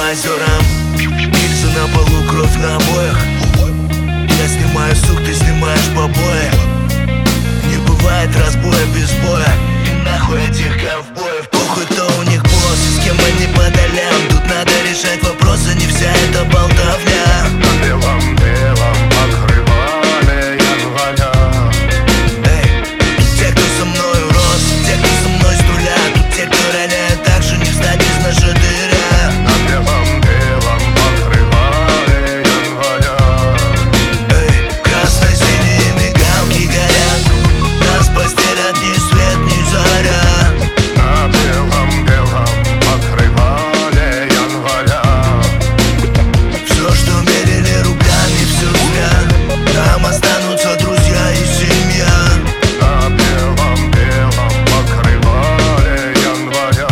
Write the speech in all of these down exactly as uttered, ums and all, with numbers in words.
озерам. Гильзы на полу, кровь на обоях. Я снимаю сук, ты снимаешь побои. Не бывает разбоя без боя. И нахуй этих ковбоев. Похуй, кто у них босс и с кем они по долям. Тут надо решать вопросы, не вся эта болтовня. На белом белом покрывале января. Эй, тут те, кто со мною рос, те, кто со мной с нуля. Тут те, кто роняет так же, не встать из нашатыря. На белом белом покрывале января. Эй, красно-синие мигалки горят. Нас постелят ни свет, ни заря. На белом белом покрывале января. Все, что мерили руками, все зря. Там останутся друзья и семья. На белом белом покрывале января.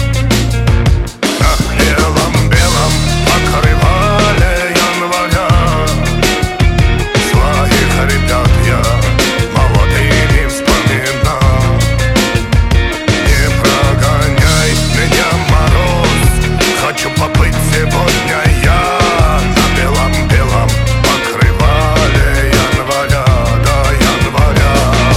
На белом белом покрывале января. Своих ребят я молодыми вспоминал. Не прогоняй меня, мороз, хочу побыть сегодня я. На белом белом покрывале января, до января.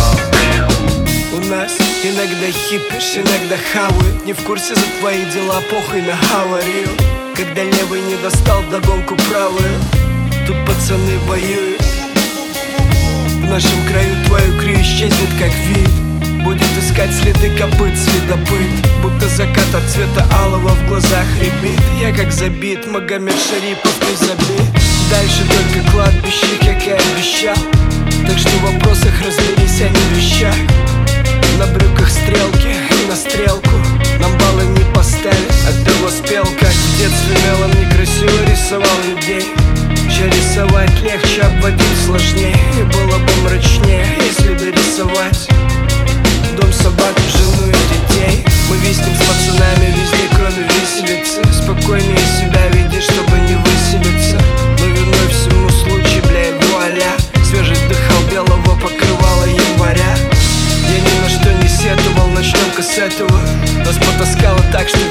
У нас иногда хипишь, иногда хавают. Не в курсе за твои дела, похуй на говорил. Когда левый не достал догонку правую, тут пацаны воюют. В нашем краю твою крию исчезнет как вид. Будет искать следы копыт следопыт. Будто закат от цвета алого в глазах рябит. Я как забит, Магомед Шарипов не забит. Дальше только кладбище, как и обещал. Так что в вопросах разберись, а не в вещах. На брюках стрелки и на стрелку нам баллы не поставят. Оттого спел, как в детстве мелом некрасиво рисовал людей. Че рисовать легче, обводить сложнее. И было бы мрачнее, если дорисовать дом, собаку, жену и детей. Мы виснем с пацанами везде, кроме виселицы. Спокойнее себя веди, чтобы не выселиться. Но виной всему случай, бля, и вуаля. Свежий дыхал белого покрывала января. Я ни на что не сетовал, начнем-ка с этого. Нас потаскало так, что